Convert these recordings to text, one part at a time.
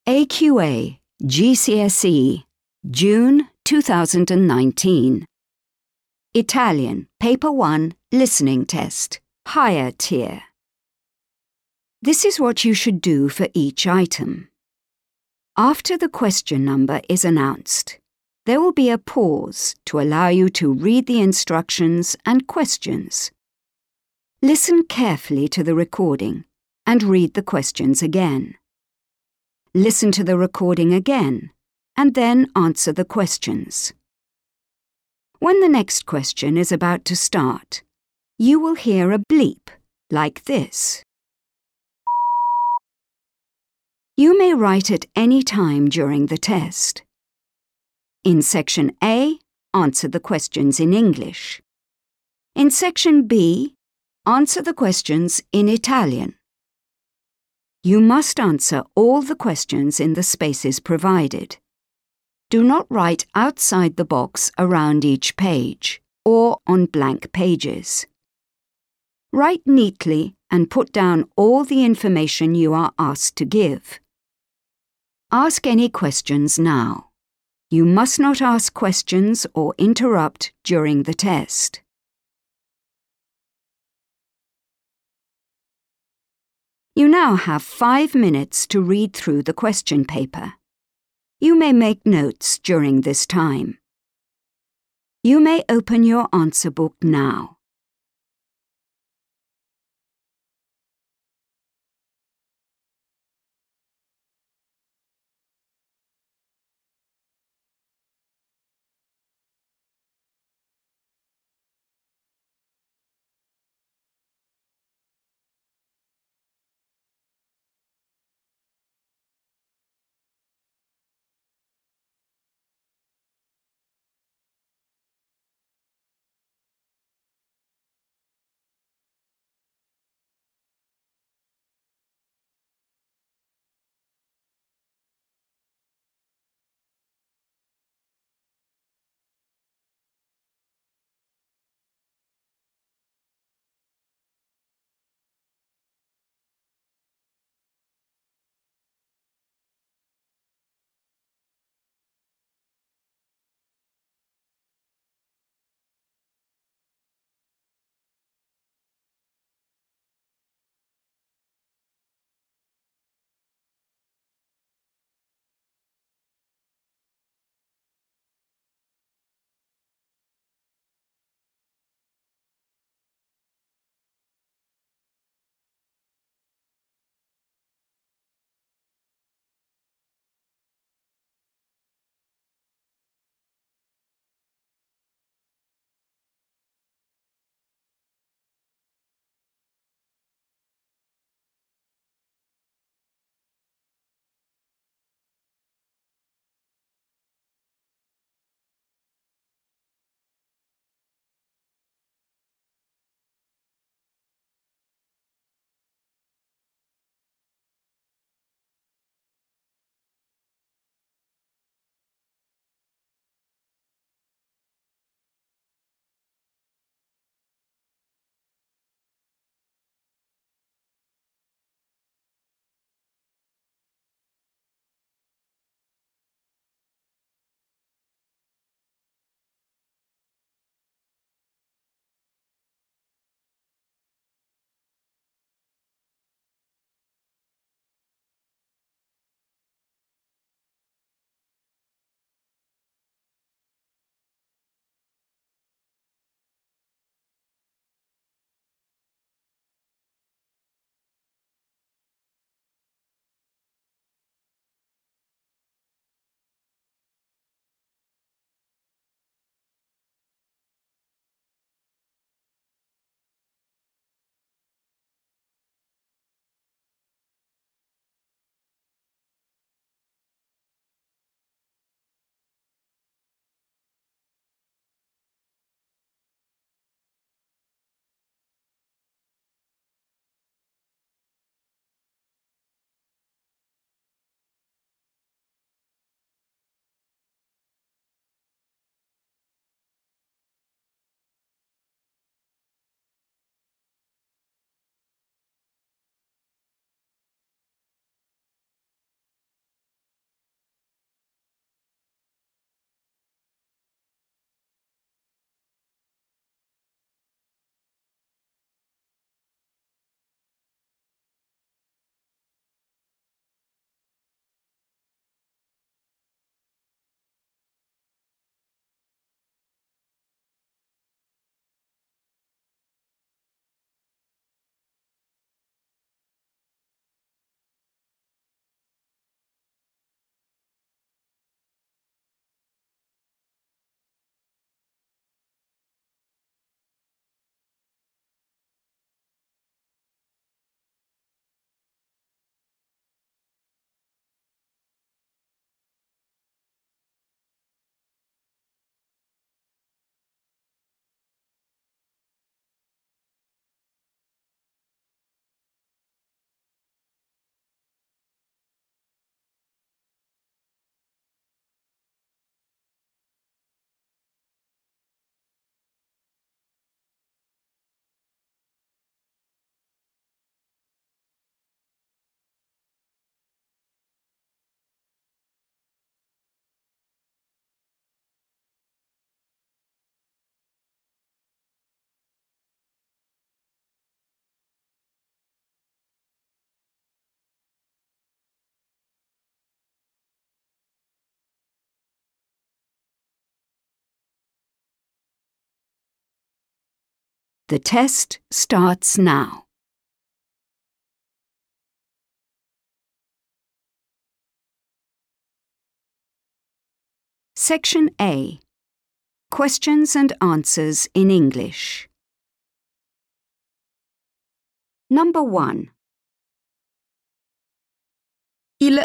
AQA GCSE June 2019 Italian Paper 1 Listening Test Higher Tier. This is what you should do for each item. After the question number is announced, there will be a pause to allow you to read the instructions and questions. Listen carefully to the recording and read the questions again. Listen to the recording again and then answer the questions. When the next question is about to start, you will hear a bleep like this. You may write at any time during the test. In Section A, answer the questions in English. In Section B, answer the questions in Italian. You must answer all the questions in the spaces provided. Do not write outside the box around each page or on blank pages. Write neatly and put down all the information you are asked to give. Ask any questions now. You must not ask questions or interrupt during the test. You now have 5 minutes to read through the question paper. You may make notes during this time. You may open your answer book now. The test starts now. Section A. Questions and answers in English. Number 1. Il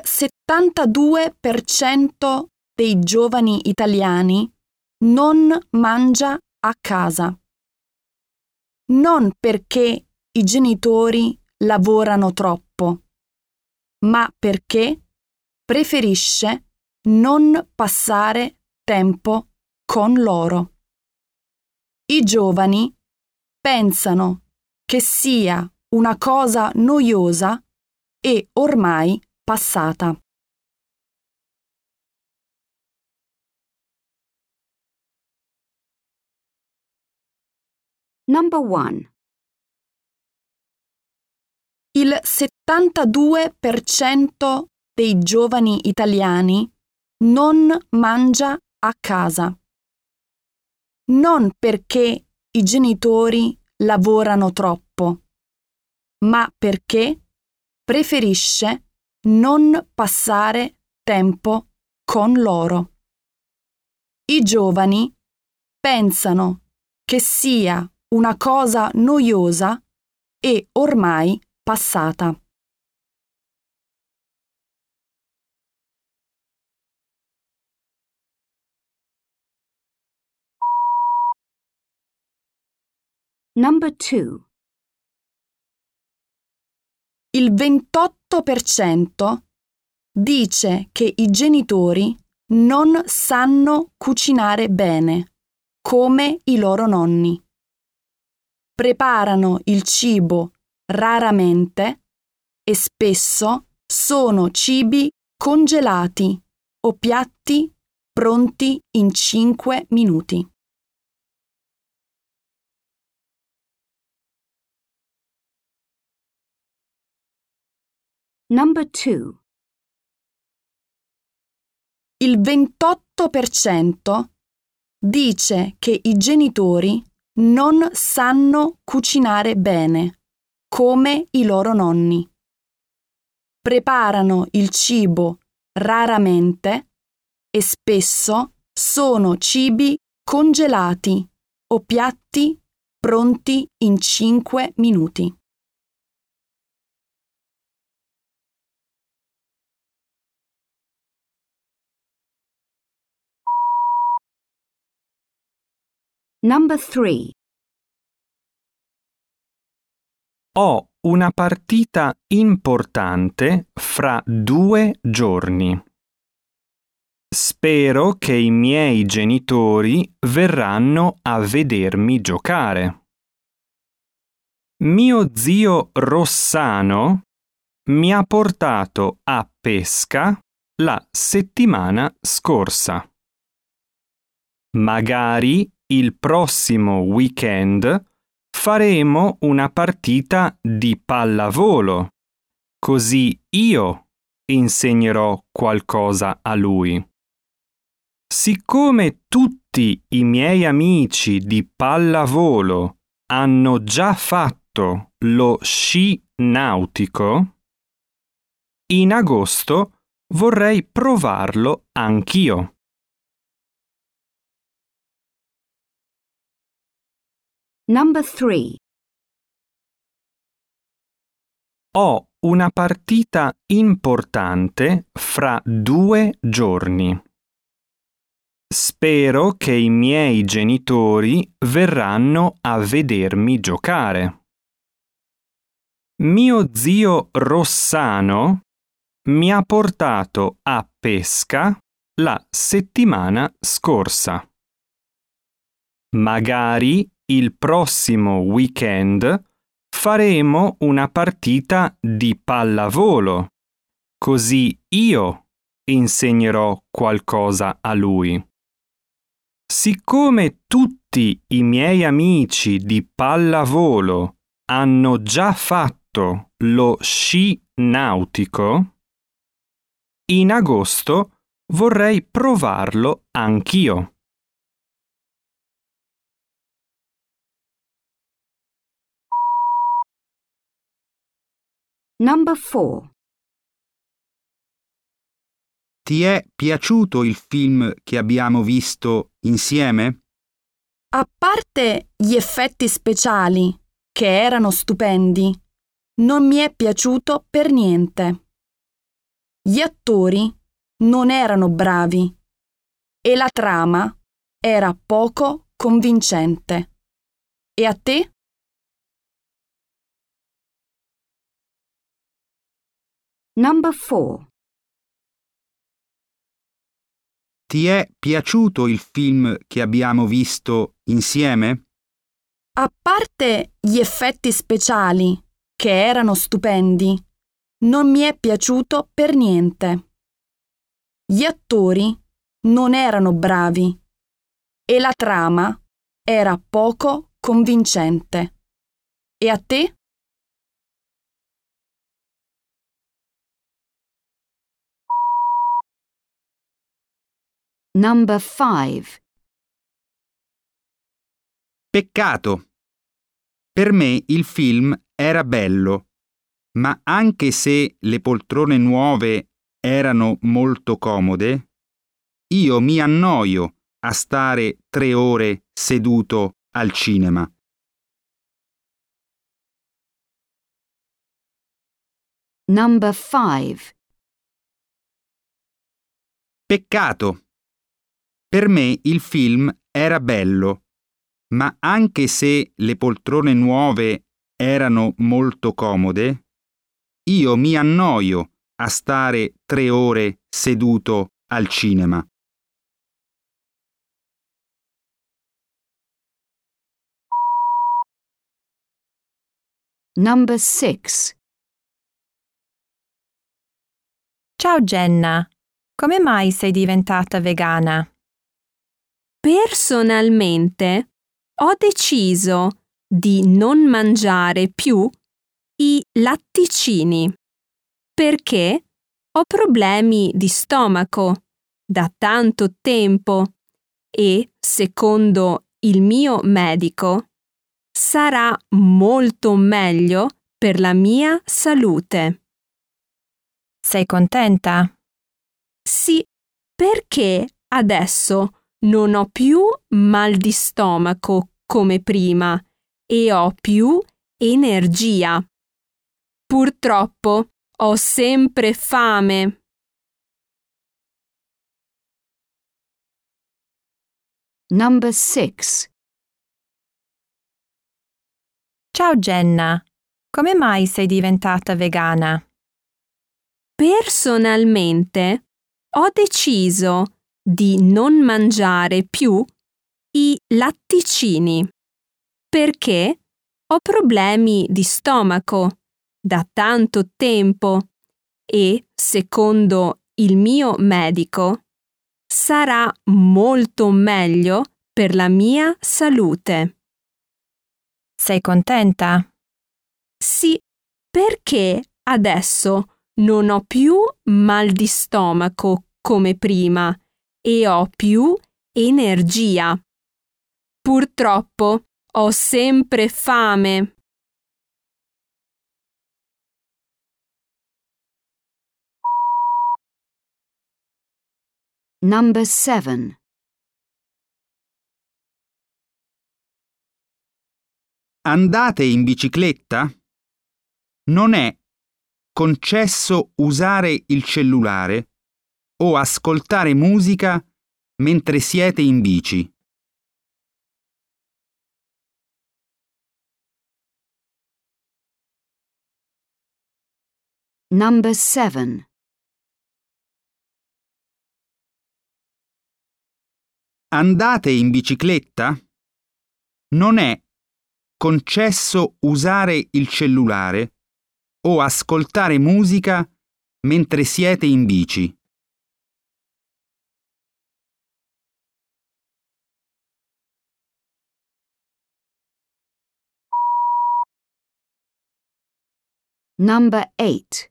72% dei giovani italiani non mangia a casa. Non perché i genitori lavorano troppo, ma perché preferisce non passare tempo con loro. I giovani pensano che sia una cosa noiosa e ormai passata. Number 1. Il 72% dei giovani italiani non mangia a casa. Non perché i genitori lavorano troppo, ma perché preferisce non passare tempo con loro. I giovani pensano che sia una cosa noiosa e ormai passata. Number 2. Il 28% dice che i genitori non sanno cucinare bene, come i loro nonni. Preparano il cibo raramente e spesso sono cibi congelati o piatti pronti in 5 minuti. Number 2. Il 28% dice che i genitori non sanno cucinare bene, come i loro nonni. Preparano il cibo raramente e spesso sono cibi congelati o piatti pronti in 5 minuti. Number 3. Ho una partita importante fra 2 giorni. Spero che i miei genitori verranno a vedermi giocare. Mio zio Rossano mi ha portato a pesca la settimana scorsa. Magari il prossimo weekend faremo una partita di pallavolo, così io insegnerò qualcosa a lui. Siccome tutti i miei amici di pallavolo hanno già fatto lo sci nautico, in agosto vorrei provarlo anch'io. Number 3. Ho una partita importante fra 2 giorni. Spero che i miei genitori verranno a vedermi giocare. Mio zio Rossano mi ha portato a pesca la settimana scorsa. Magari il prossimo weekend faremo una partita di pallavolo, così io insegnerò qualcosa a lui. Siccome tutti i miei amici di pallavolo hanno già fatto lo sci nautico, in agosto vorrei provarlo anch'io. Number 4. Ti è piaciuto il film che abbiamo visto insieme? A parte gli effetti speciali, che erano stupendi, non mi è piaciuto per niente. Gli attori non erano bravi e la trama era poco convincente. E a te? Number 4. Ti è piaciuto il film che abbiamo visto insieme? A parte gli effetti speciali, che erano stupendi, non mi è piaciuto per niente. Gli attori non erano bravi e la trama era poco convincente. E a te? Number 5. Peccato. Per me il film era bello, ma anche se le poltrone nuove erano molto comode, io mi annoio a stare 3 ore seduto al cinema. Number 5. Peccato. Per me il film era bello, ma anche se le poltrone nuove erano molto comode, io mi annoio a stare 3 ore seduto al cinema. Number 6. Ciao Jenna, come mai sei diventata vegana? Personalmente ho deciso di non mangiare più i latticini perché ho problemi di stomaco da tanto tempo e, secondo il mio medico, sarà molto meglio per la mia salute. Sei contenta? Sì, perché adesso non ho più mal di stomaco come prima e ho più energia. Purtroppo ho sempre fame. Number 6. Ciao Jenna, come mai sei diventata vegana? Personalmente ho deciso di non mangiare più i latticini perché ho problemi di stomaco da tanto tempo e, secondo il mio medico, sarà molto meglio per la mia salute. Sei contenta? Sì, perché adesso non ho più mal di stomaco come prima e ho più energia. Purtroppo ho sempre fame. Number 7. Andate in bicicletta? Non è concesso usare il cellulare o ascoltare musica mentre siete in bici. Number 7. Andate in bicicletta? Non è concesso usare il cellulare o ascoltare musica mentre siete in bici. Number 8.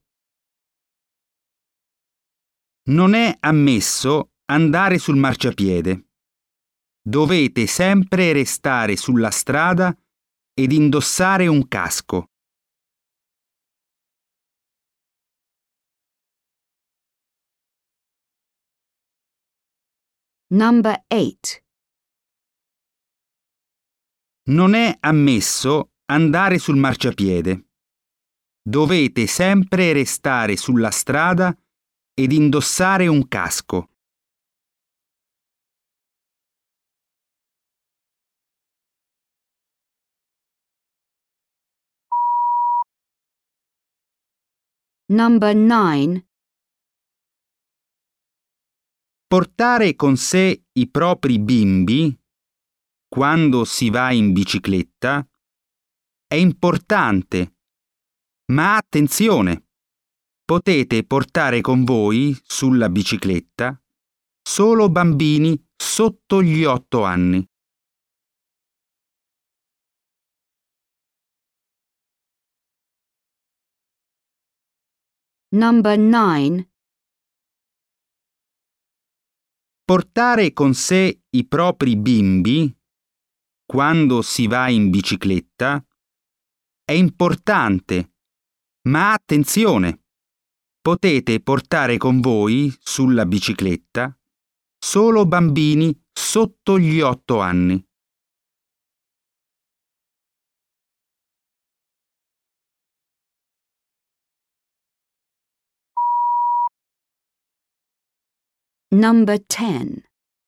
Non è ammesso andare sul marciapiede. Dovete sempre restare sulla strada ed indossare un casco. Number 8. Non è ammesso andare sul marciapiede. Dovete sempre restare sulla strada ed indossare un casco. Number 9. Portare con sé i propri bimbi quando si va in bicicletta è importante, ma attenzione, potete portare con voi sulla bicicletta solo bambini sotto gli 8 anni. Number 9. Portare con sé i propri bimbi quando si va in bicicletta è importante, ma attenzione, potete portare con voi sulla bicicletta solo bambini sotto gli 8 anni. Number 10.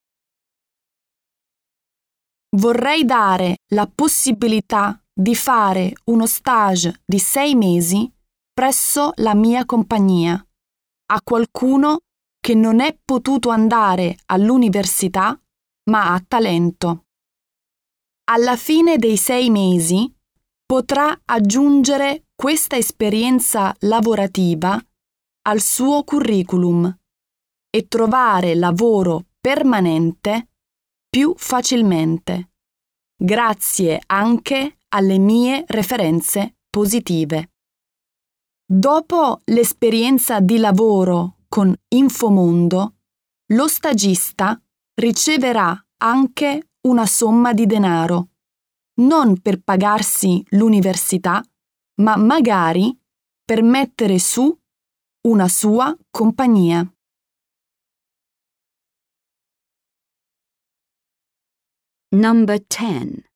Vorrei dare la possibilità di fare uno stage di 6 mesi presso la mia compagnia a qualcuno che non è potuto andare all'università ma ha talento. Alla fine dei 6 mesi potrà aggiungere questa esperienza lavorativa al suo curriculum e trovare lavoro permanente più facilmente, grazie anche alle mie referenze positive. Dopo l'esperienza di lavoro con Infomondo, lo stagista riceverà anche una somma di denaro, non per pagarsi l'università, ma magari per mettere su una sua compagnia. Number 10.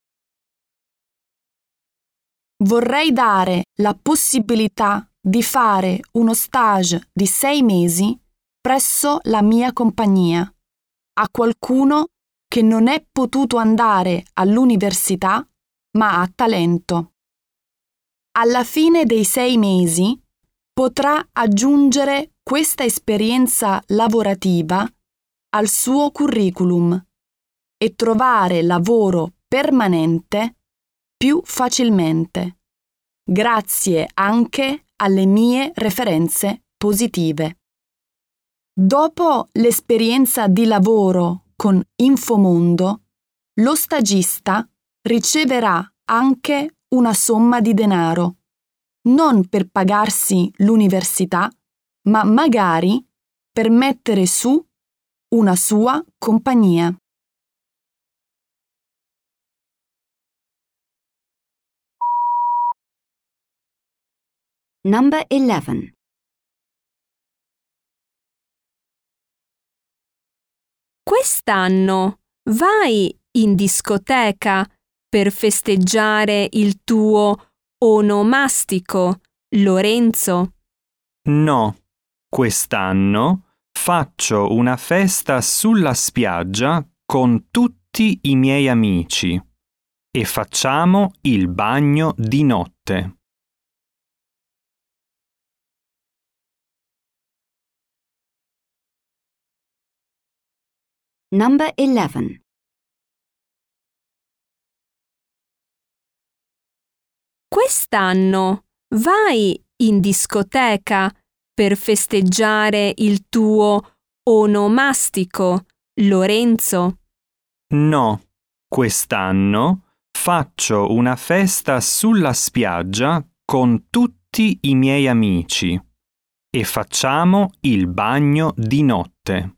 Vorrei dare la possibilità di fare uno stage di 6 mesi presso la mia compagnia a qualcuno che non è potuto andare all'università ma ha talento. Alla fine dei 6 mesi potrà aggiungere questa esperienza lavorativa al suo curriculum e trovare lavoro permanente più facilmente, grazie anche alle mie referenze positive. Dopo l'esperienza di lavoro con Infomondo, lo stagista riceverà anche una somma di denaro, non per pagarsi l'università, ma magari per mettere su una sua compagnia. Number 11. Quest'anno vai in discoteca per festeggiare il tuo onomastico, Lorenzo? No, quest'anno faccio una festa sulla spiaggia con tutti i miei amici e facciamo il bagno di notte. Number 11. Quest'anno vai in discoteca per festeggiare il tuo onomastico, Lorenzo? No, quest'anno faccio una festa sulla spiaggia con tutti i miei amici e facciamo il bagno di notte.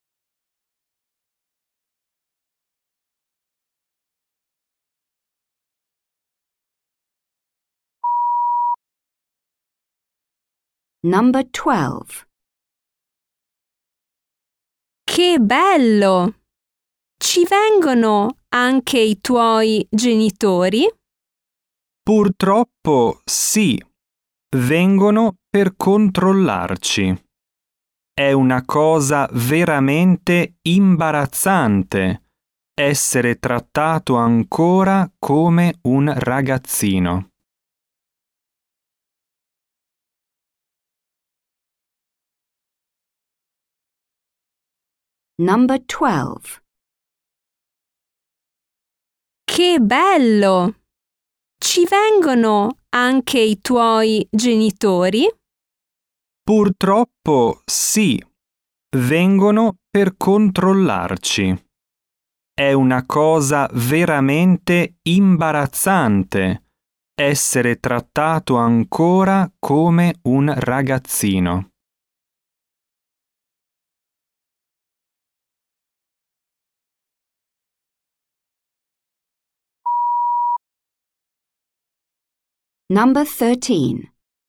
Number 12. Che bello! Ci vengono anche i tuoi genitori? Purtroppo sì, vengono per controllarci. È una cosa veramente imbarazzante essere trattato ancora come un ragazzino. Number 12. Che bello! Ci vengono anche i tuoi genitori? Purtroppo sì, vengono per controllarci. È una cosa veramente imbarazzante essere trattato ancora come un ragazzino. Number 13.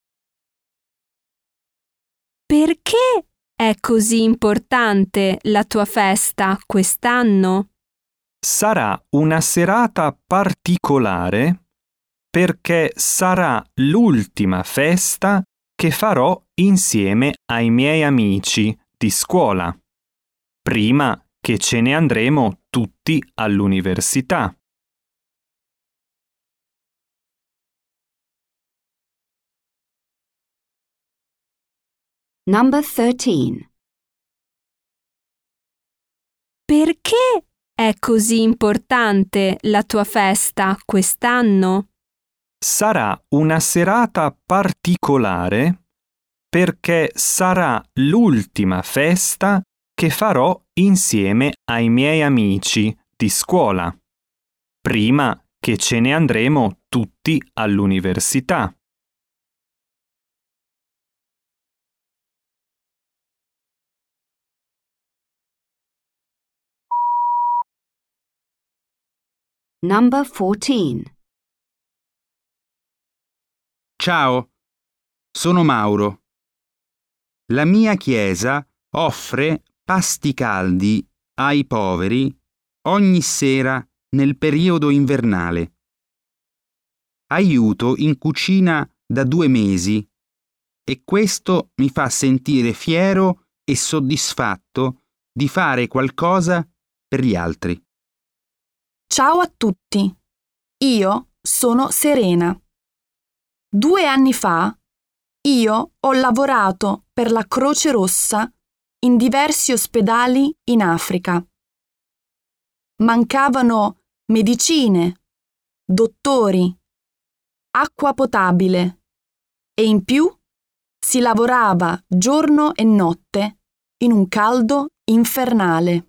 Perché è così importante la tua festa quest'anno? Sarà una serata particolare perché sarà l'ultima festa che farò insieme ai miei amici di scuola, prima che ce ne andremo tutti all'università. Number 13. Perché è così importante la tua festa quest'anno? Sarà una serata particolare perché sarà l'ultima festa che farò insieme ai miei amici di scuola, prima che ce ne andremo tutti all'università. Number 14. Ciao, sono Mauro. La mia chiesa offre pasti caldi ai poveri ogni sera nel periodo invernale. Aiuto in cucina da 2 mesi e questo mi fa sentire fiero e soddisfatto di fare qualcosa per gli altri. Ciao a tutti, io sono Serena. 2 anni fa io ho lavorato per la Croce Rossa in diversi ospedali in Africa. Mancavano medicine, dottori, acqua potabile e in più si lavorava giorno e notte in un caldo infernale.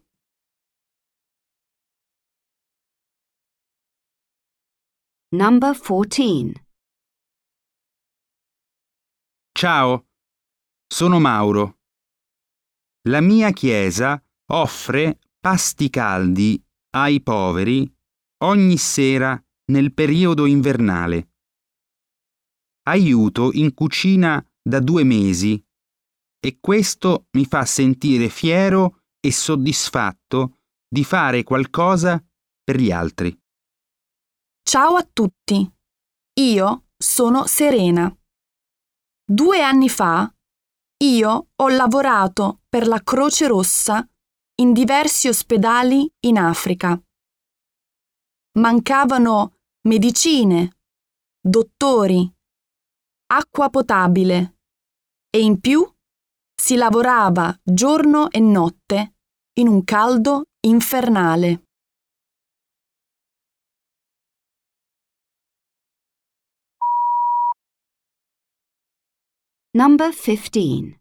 Number 14. Ciao, sono Mauro. La mia chiesa offre pasti caldi ai poveri ogni sera nel periodo invernale. Aiuto in cucina da 2 mesi e questo mi fa sentire fiero e soddisfatto di fare qualcosa per gli altri. Ciao a tutti, io sono Serena. 2 anni fa io ho lavorato per la Croce Rossa in diversi ospedali in Africa. Mancavano medicine, dottori, acqua potabile e in più si lavorava giorno e notte in un caldo infernale. Number 15.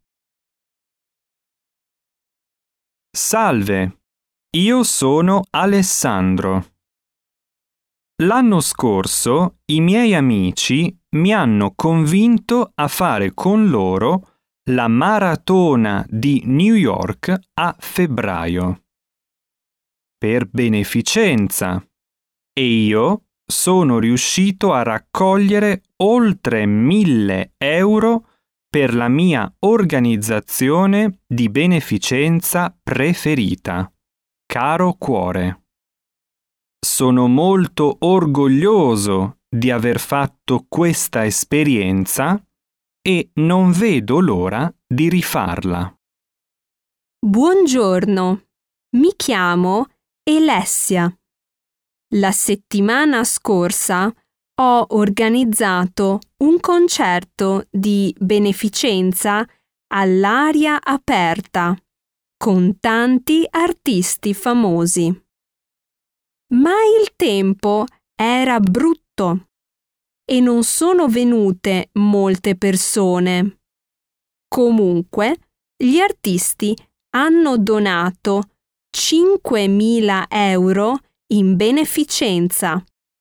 Salve, io sono Alessandro. L'anno scorso i miei amici mi hanno convinto a fare con loro la maratona di New York a febbraio. Per beneficenza. E io sono riuscito a raccogliere oltre 1.000 euro per la mia organizzazione di beneficenza preferita, Caro cuore, sono molto orgoglioso di aver fatto questa esperienza e non vedo l'ora di rifarla. Buongiorno, mi chiamo Alessia. La settimana scorsa ho organizzato un concerto di beneficenza all'aria aperta con tanti artisti famosi. Ma il tempo era brutto e non sono venute molte persone. Comunque, gli artisti hanno donato 5.000 euro in beneficenza.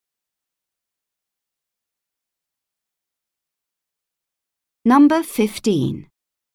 Number 15.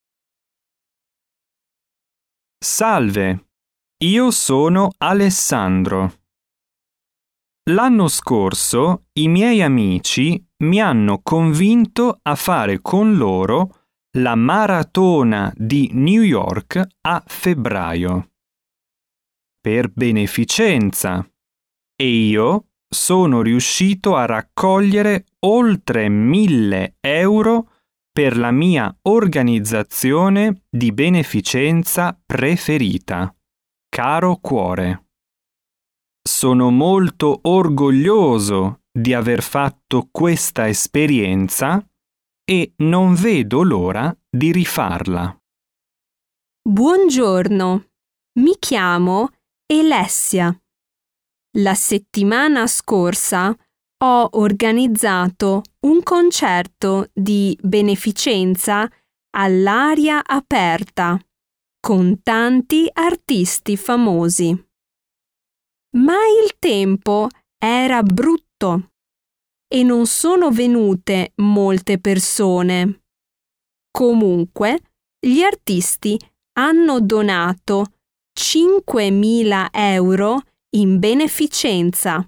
Salve, io sono Alessandro. L'anno scorso i miei amici mi hanno convinto a fare con loro la maratona di New York a febbraio. Per beneficenza. E io sono riuscito a raccogliere oltre 1.000 euro per la mia organizzazione di beneficenza preferita. Caro cuore. Sono molto orgoglioso di aver fatto questa esperienza e non vedo l'ora di rifarla. Buongiorno, mi chiamo Alessia. La settimana scorsa ho organizzato un concerto di beneficenza all'aria aperta con tanti artisti famosi. Ma il tempo era brutto e non sono venute molte persone. Comunque, gli artisti hanno donato 5.000 euro in beneficenza.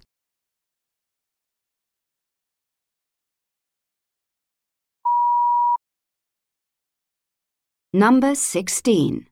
Number 16.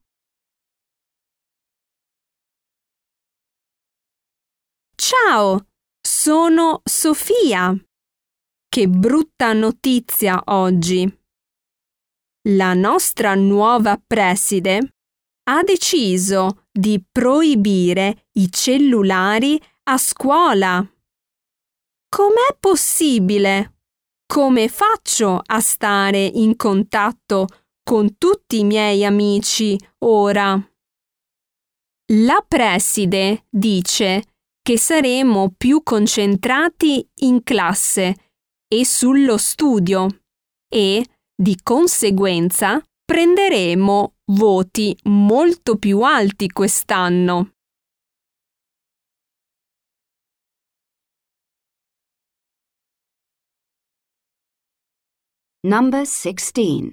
Ciao, sono Sofia. Che brutta notizia oggi. La nostra nuova preside ha deciso di proibire i cellulari a scuola. Com'è possibile? Come faccio a stare in contatto con tutti i miei amici ora? La preside dice che saremo più concentrati in classe e sullo studio e, di conseguenza, prenderemo voti molto più alti quest'anno. Number 16.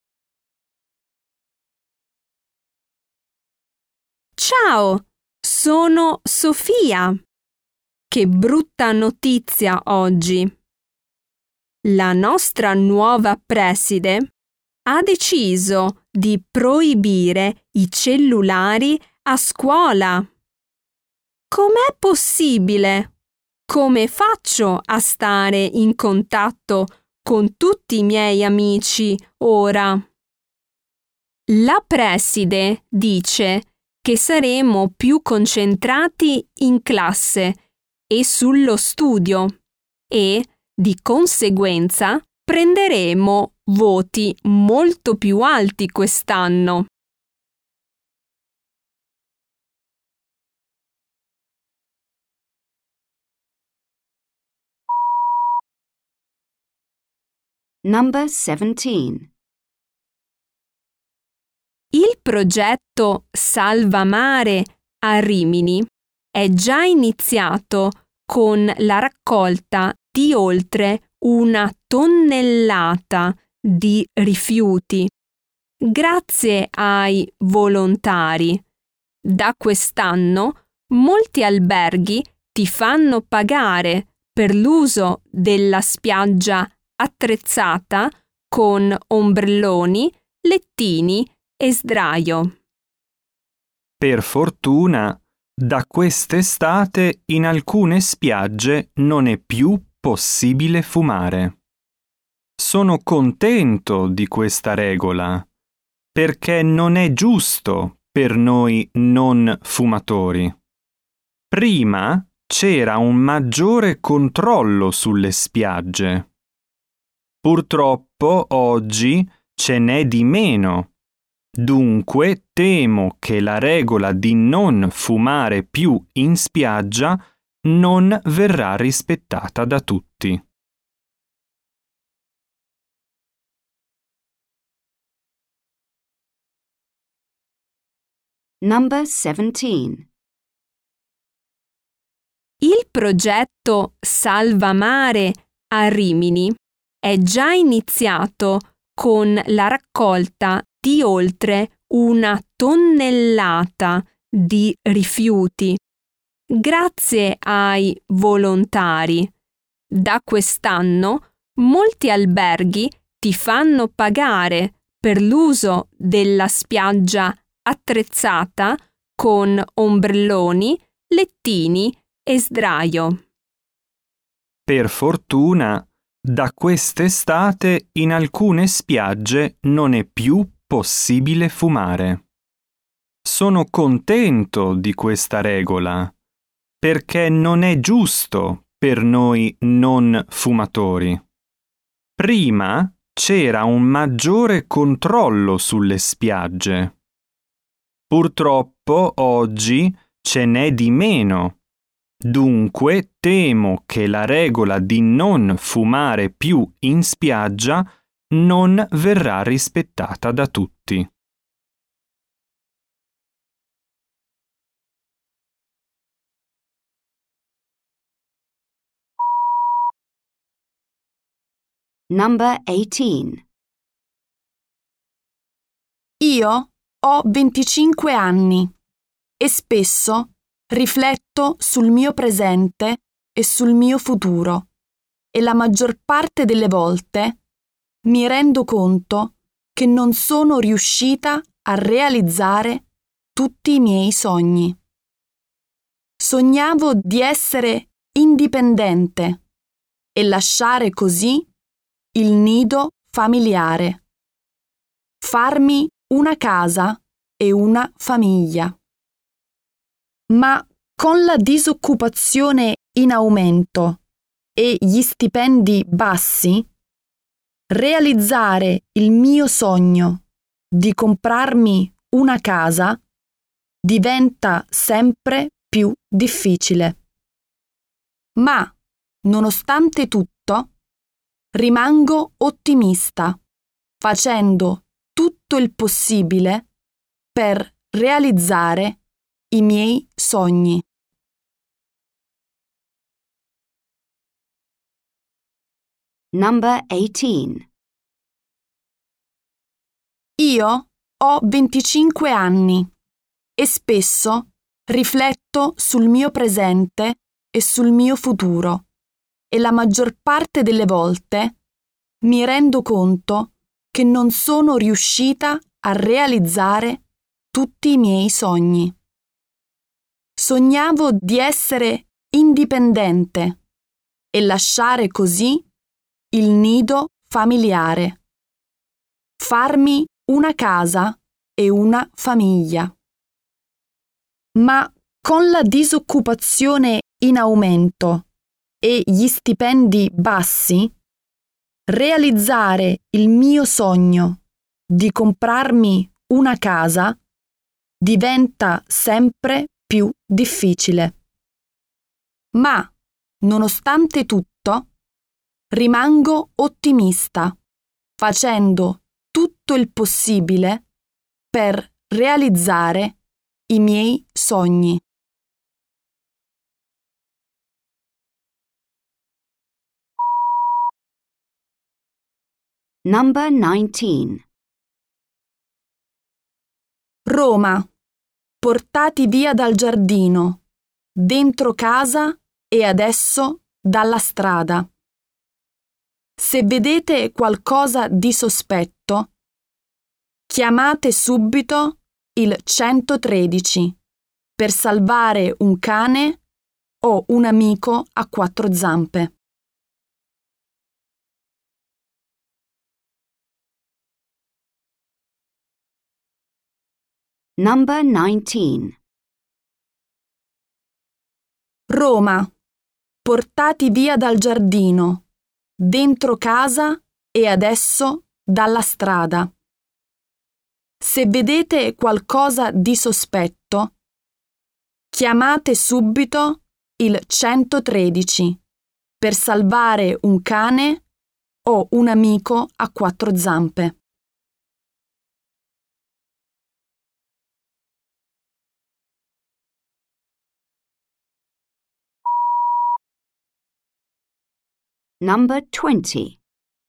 Ciao, sono Sofia. Che brutta notizia oggi. La nostra nuova preside ha deciso di proibire i cellulari a scuola. Com'è possibile? Come faccio a stare in contatto con tutti i miei amici ora? La preside dice che saremo più concentrati in classe e sullo studio e, di conseguenza, prenderemo voti molto più alti quest'anno. Number 17. Il progetto Salva Mare a Rimini è già iniziato con la raccolta di oltre 1 tonnellata di rifiuti, grazie ai volontari. Da quest'anno molti alberghi ti fanno pagare per l'uso della spiaggia attrezzata con ombrelloni, lettini e sdraio. Per fortuna, Da quest'estate in alcune spiagge non è più possibile fumare. Sono contento di questa regola, perché non è giusto per noi non fumatori. Prima c'era un maggiore controllo sulle spiagge. Purtroppo oggi ce n'è di meno. Dunque temo che la regola di non fumare più in spiaggia non verrà rispettata da tutti. Number 17. Il progetto Salva Mare a Rimini è già iniziato con la raccolta di oltre 1 tonnellata di rifiuti. Grazie ai volontari. Da quest'anno molti alberghi ti fanno pagare per l'uso della spiaggia attrezzata con ombrelloni, lettini e sdraio. Per fortuna, da quest'estate in alcune spiagge non è più possibile fumare. Sono contento di questa regola, perché non è giusto per noi non fumatori. Prima c'era un maggiore controllo sulle spiagge. Purtroppo oggi ce n'è di meno. Dunque temo che la regola di non fumare più in spiaggia non verrà rispettata da tutti. Number 18. Io ho 25 anni e spesso rifletto sul mio presente e sul mio futuro e la maggior parte delle volte mi rendo conto che non sono riuscita a realizzare tutti i miei sogni. Sognavo di essere indipendente e lasciare così il nido familiare, farmi una casa e una famiglia. Ma con la disoccupazione in aumento e gli stipendi bassi, realizzare il mio sogno di comprarmi una casa diventa sempre più difficile. Ma, nonostante tutto, rimango ottimista, facendo tutto il possibile per realizzare i miei sogni. Number 18. Io ho 25 anni e spesso rifletto sul mio presente e sul mio futuro e la maggior parte delle volte mi rendo conto che non sono riuscita a realizzare tutti i miei sogni. Sognavo di essere indipendente e lasciare così il nido familiare, farmi una casa e una famiglia. Ma con la disoccupazione in aumento e gli stipendi bassi, realizzare il mio sogno di comprarmi una casa diventa sempre più difficile. Ma, nonostante tutto, rimango ottimista, facendo tutto il possibile per realizzare i miei sogni. Number 19. Roma, portati via dal giardino, dentro casa e adesso dalla strada. Se vedete qualcosa di sospetto, chiamate subito il 113 per salvare un cane o un amico a quattro zampe. Number 19. Roma, portati via dal giardino, dentro casa e adesso dalla strada. Se vedete qualcosa di sospetto, chiamate subito il 113 per salvare un cane o un amico a quattro zampe. Number 20.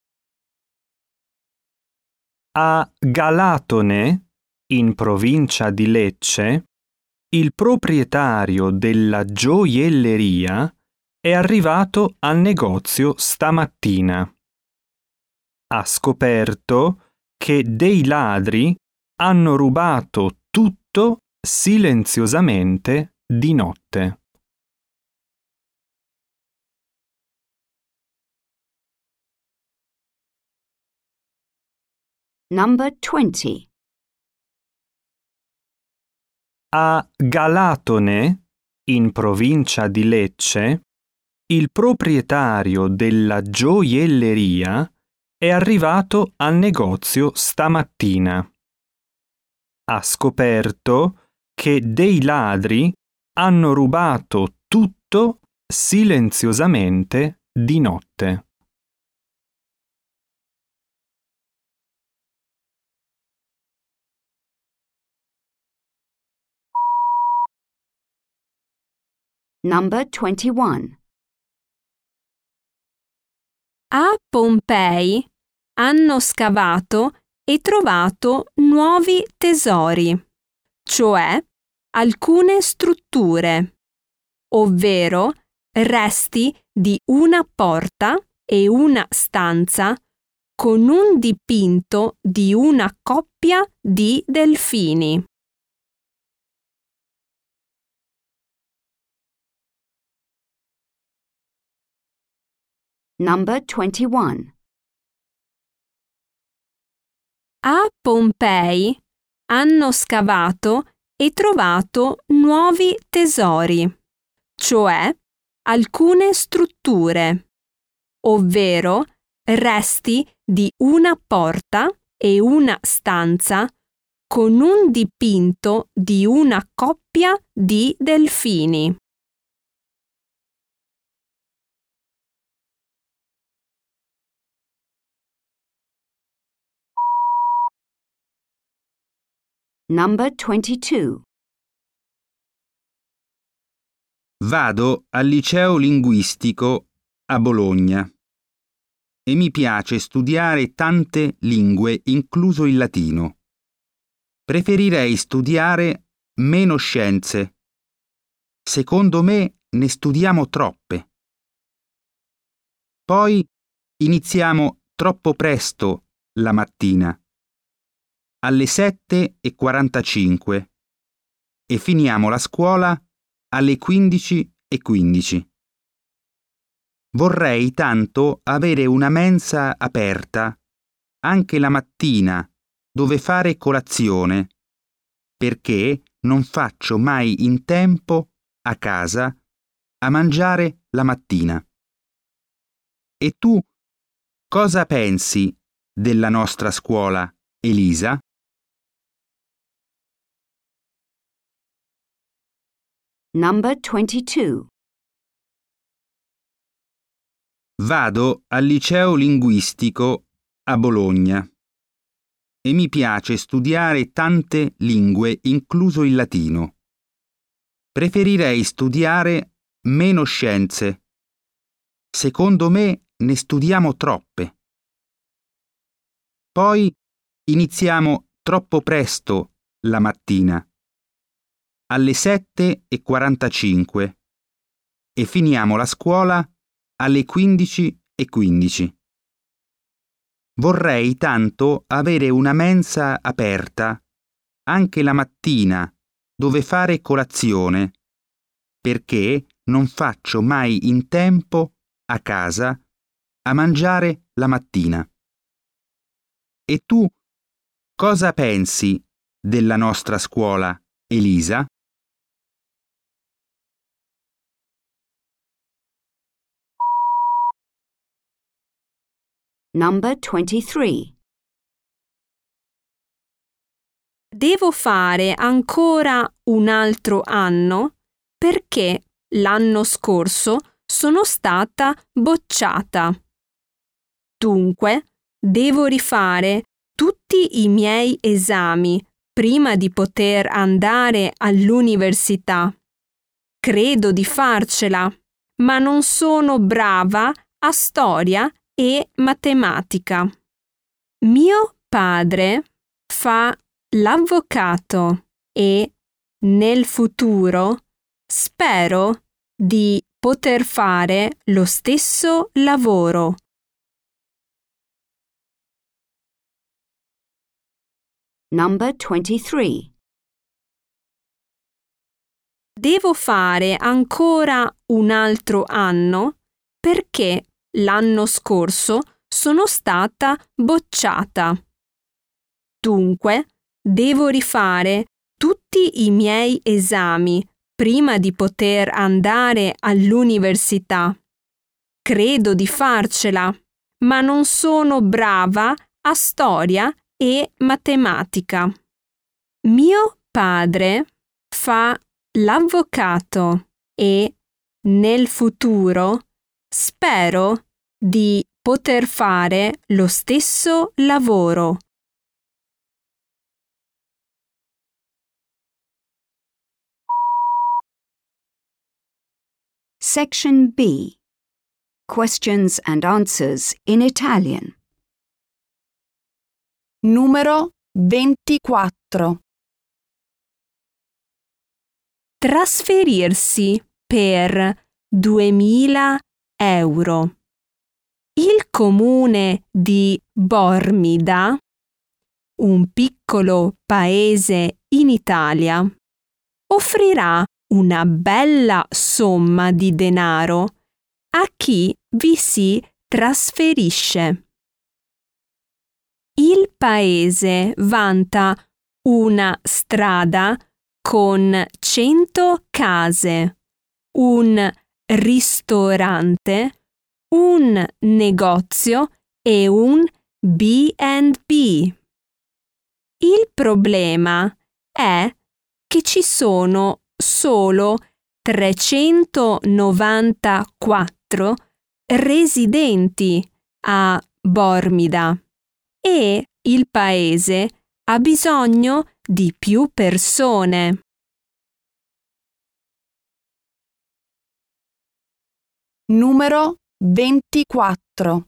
A Galatone, in provincia di Lecce, il proprietario della gioielleria è arrivato al negozio stamattina. Ha scoperto che dei ladri hanno rubato tutto silenziosamente di notte. Number 20. A Galatone, in provincia di Lecce, il proprietario della gioielleria è arrivato al negozio stamattina. Ha scoperto che dei ladri hanno rubato tutto silenziosamente di notte. Number 21. A Pompei hanno scavato e trovato nuovi tesori, cioè alcune strutture, ovvero resti di una porta e una stanza con un dipinto di una coppia di delfini. Number 21. A Pompei hanno scavato e trovato nuovi tesori, cioè alcune strutture, ovvero resti di una porta e una stanza con un dipinto di una coppia di delfini. Number 22. Vado al liceo linguistico a Bologna e mi piace studiare tante lingue, incluso il latino. Preferirei studiare meno scienze. Secondo me ne studiamo troppe. Poi iniziamo troppo presto la mattina, alle 7:45, e finiamo la scuola alle 15:15. Vorrei tanto avere una mensa aperta anche la mattina dove fare colazione, perché non faccio mai in tempo a casa a mangiare la mattina. E tu cosa pensi della nostra scuola, Elisa? Number 22. Vado al liceo linguistico a Bologna e mi piace studiare tante lingue, incluso il latino. Preferirei studiare meno scienze. Secondo me ne studiamo troppe. Poi iniziamo troppo presto la mattina, alle 7:45, e finiamo la scuola alle 15:15. Vorrei tanto avere una mensa aperta anche la mattina dove fare colazione, perché non faccio mai in tempo a casa a mangiare la mattina. E tu cosa pensi della nostra scuola, Elisa? Number 23. Devo fare ancora un altro anno perché l'anno scorso sono stata bocciata. Dunque, devo rifare tutti i miei esami prima di poter andare all'università. Credo di farcela, ma non sono brava a storia e matematica. Mio padre fa l'avvocato e nel futuro spero di poter fare lo stesso lavoro. Number 23. Devo fare ancora un altro anno perché l'anno scorso sono stata bocciata. Dunque, devo rifare tutti i miei esami prima di poter andare all'università. Credo di farcela, ma non sono brava a storia e matematica. Mio padre fa l'avvocato e nel futuro spero di poter fare lo stesso lavoro. Section B. Questions and answers in Italian. Numero 24. Trasferirsi per 2000 euro. Il comune di Bormida, un piccolo paese in Italia, offrirà una bella somma di denaro a chi vi si trasferisce. Il paese vanta una strada con 100 case, un ristorante, un negozio e un B&B. Il problema è che ci sono solo 394 residenti a Bormida e il paese ha bisogno di più persone. Numero 24.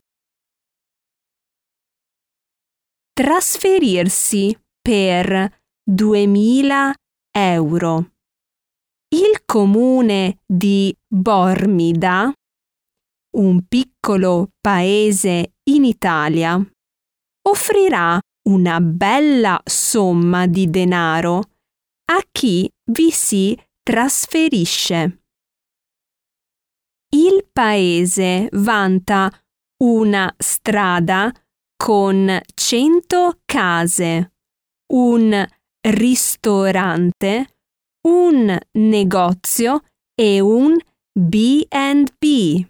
Trasferirsi per 2000 euro. Il comune di Bormida, un piccolo paese in Italia, offrirà una bella somma di denaro a chi vi si trasferisce. Il paese vanta una strada con 100 case, un ristorante, un negozio e un B&B.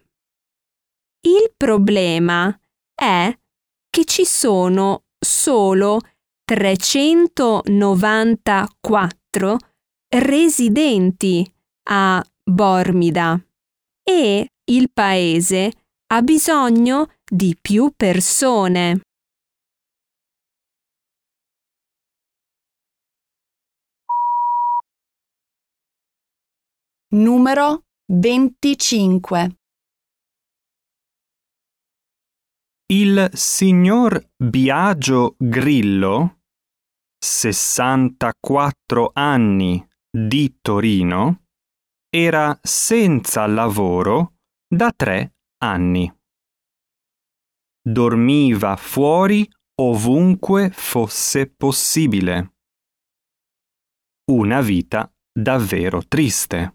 Il problema è che ci sono solo 394 residenti a Bormida e il paese ha bisogno di più persone. Numero 25. Il signor Biagio Grillo, 64 anni, di Torino, era senza lavoro da 3 anni. Dormiva fuori ovunque fosse possibile. Una vita davvero triste.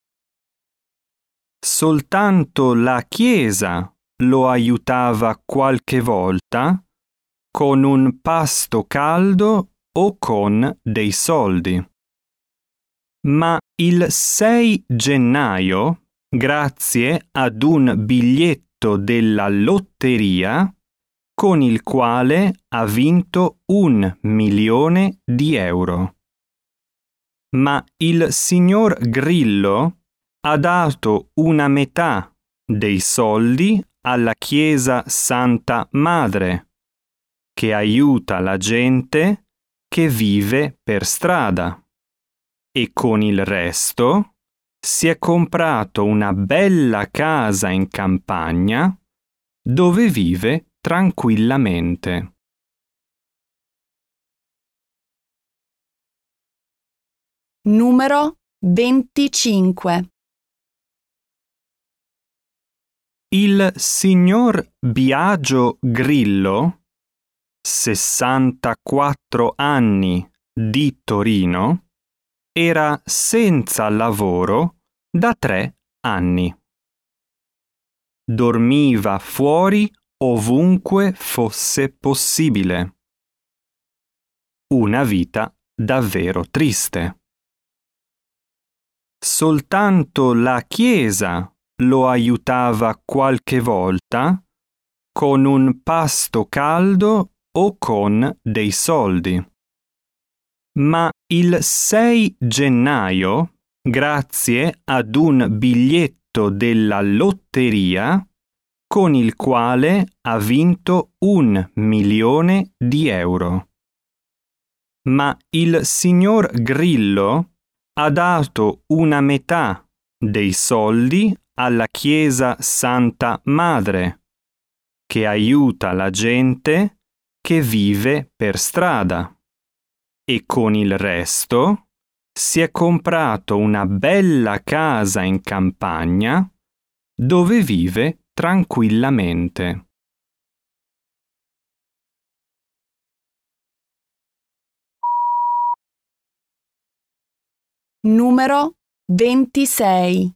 Soltanto la Chiesa lo aiutava qualche volta con un pasto caldo o con dei soldi. Ma il 6 gennaio, grazie ad un biglietto della lotteria, con il quale ha vinto 1.000.000 di euro. Ma il signor Grillo ha dato una metà dei soldi alla Chiesa Santa Madre, che aiuta la gente che vive per strada, e con il resto si è comprato una bella casa in campagna dove vive tranquillamente. Numero 25. Il signor Biagio Grillo, 64 anni, di Torino, era senza lavoro da 3 anni. Dormiva fuori ovunque fosse possibile. Una vita davvero triste. Soltanto la Chiesa lo aiutava qualche volta con un pasto caldo o con dei soldi. Ma il 6 gennaio, grazie ad un biglietto della lotteria, con il quale ha vinto 1.000.000 di euro. Ma il signor Grillo ha dato una metà dei soldi alla Chiesa Santa Madre, che aiuta la gente che vive per strada, e con il resto si è comprato una bella casa in campagna dove vive tranquillamente. Numero 26.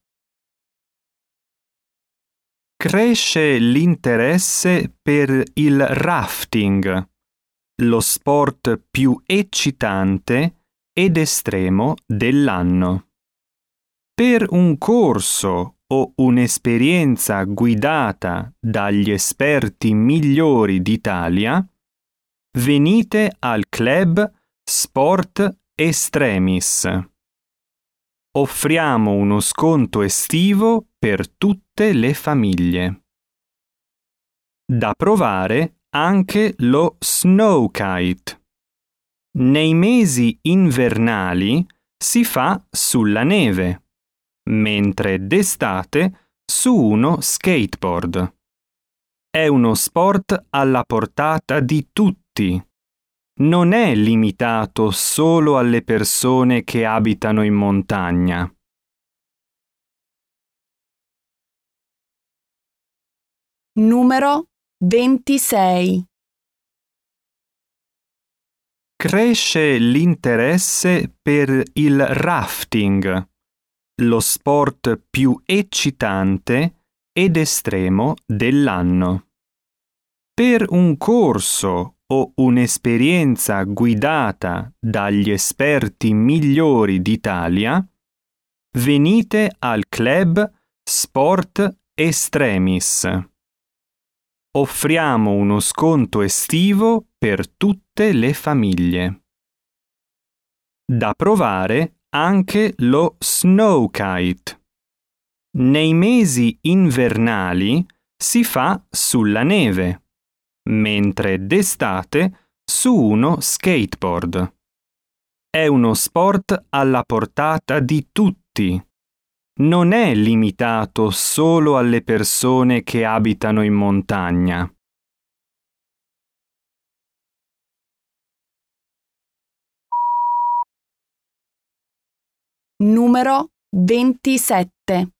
Cresce l'interesse per il rafting, lo sport più eccitante ed estremo dell'anno. Per un corso o un'esperienza guidata dagli esperti migliori d'Italia, venite al club Sport Extremis. Offriamo uno sconto estivo per tutte le famiglie. Da provare anche lo snowkite. Nei mesi invernali si fa sulla neve, mentre d'estate su uno skateboard. È uno sport alla portata di tutti. Non è limitato solo alle persone che abitano in montagna. Numero 26. Cresce l'interesse per il rafting, lo sport più eccitante ed estremo dell'anno. Per un corso o un'esperienza guidata dagli esperti migliori d'Italia, venite al club Sport Extremis. Offriamo uno sconto estivo per tutte le famiglie. Da provare anche lo snowkite. Nei mesi invernali si fa sulla neve, mentre d'estate su uno skateboard. È uno sport alla portata di tutti. Non è limitato solo alle persone che abitano in montagna. Numero 27.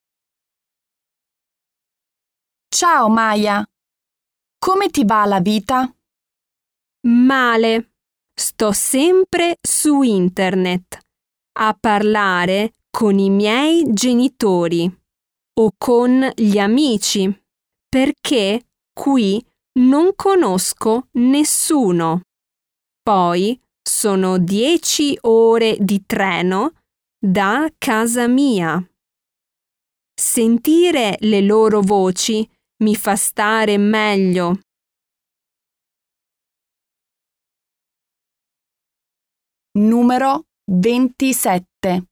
Ciao Maya, come ti va la vita? Male. sto sempre su internet a parlare con i miei genitori o con gli amici, perché qui non conosco nessuno. Poi sono 10 ore di treno da casa mia. Sentire le loro voci mi fa stare meglio. Numero 27.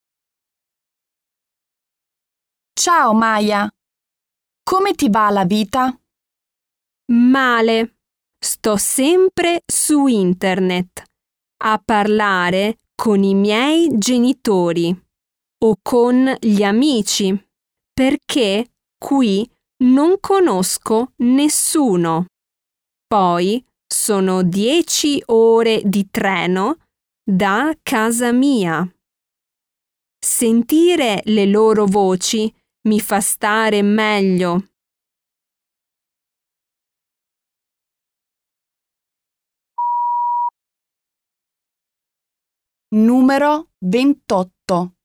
Ciao Maya, come ti va la vita? Male. Sto sempre su internet a parlare con i miei genitori o con gli amici, perché qui non conosco nessuno. Poi sono 10 ore di treno da casa mia. Sentire le loro voci mi fa stare meglio. Numero 28.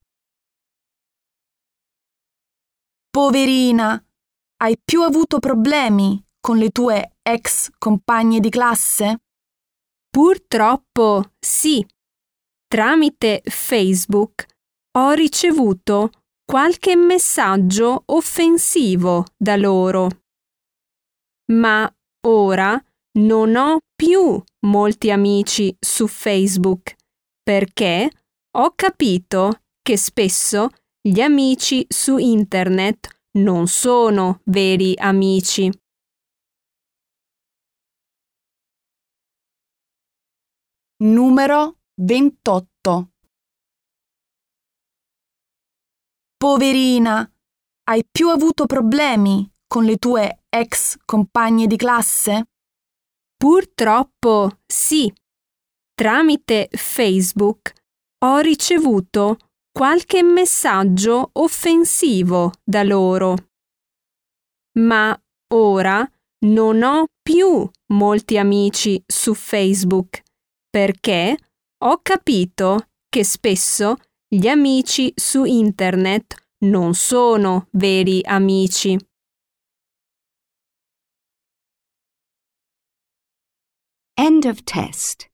Poverina, hai più avuto problemi con le tue ex compagne di classe? Purtroppo sì. Tramite Facebook ho ricevuto qualche messaggio offensivo da loro. Ma ora non ho più molti amici su Facebook perché ho capito che spesso gli amici su internet non sono veri amici. Numero 28. Poverina, hai più avuto problemi con le tue ex compagne di classe? Purtroppo sì. Tramite Facebook ho ricevuto qualche messaggio offensivo da loro. Ma ora non ho più molti amici su Facebook perché ho capito che spesso gli amici su internet non sono veri amici. End of test.